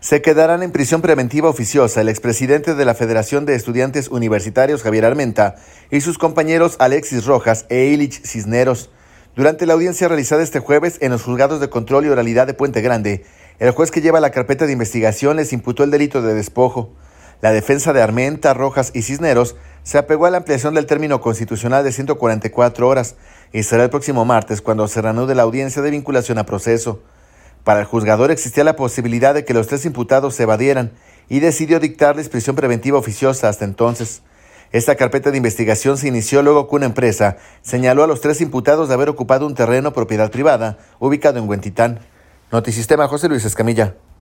Se quedarán en prisión preventiva oficiosa el expresidente de la Federación de Estudiantes Universitarios, Javier Armenta, y sus compañeros Alexis Rojas e Illich Cisneros. Durante la audiencia realizada este jueves en los juzgados de control y oralidad de Puente Grande, el juez que lleva la carpeta de investigación les imputó el delito de despojo. La defensa de Armenta, Rojas y Cisneros se apegó a la ampliación del término constitucional de 144 horas y será el próximo martes cuando se reanude la audiencia de vinculación a proceso. Para el juzgador existía la posibilidad de que los tres imputados se evadieran y decidió dictarles prisión preventiva oficiosa hasta entonces. Esta carpeta de investigación se inició luego que una empresa señaló a los tres imputados de haber ocupado un terreno propiedad privada ubicado en Huentitán. Notisistema, José Luis Escamilla.